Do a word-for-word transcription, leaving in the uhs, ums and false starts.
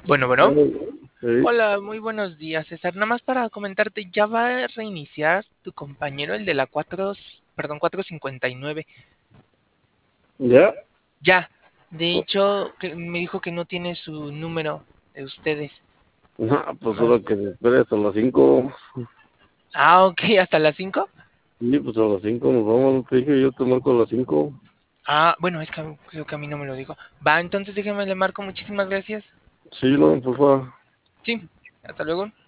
Bueno, bueno. Sí. Hola, muy buenos días, César. Nada más para comentarte, ya va a reiniciar tu compañero, el de la cuatro, perdón, cuatrocientos cincuenta y nueve. ¿Ya? Ya. De hecho, que me dijo que no tiene su número de ustedes. Ah, pues Ah, solo que se espere hasta las cinco. ah, ok, hasta las cinco. Sí, pues a las cinco nos vamos. Te dije, yo te marco a las cinco. Ah, bueno, es que a- creo que a mí no me lo dijo. Va, entonces déjeme le marco. Muchísimas gracias. Sí, no, por favor. Sí, hasta luego.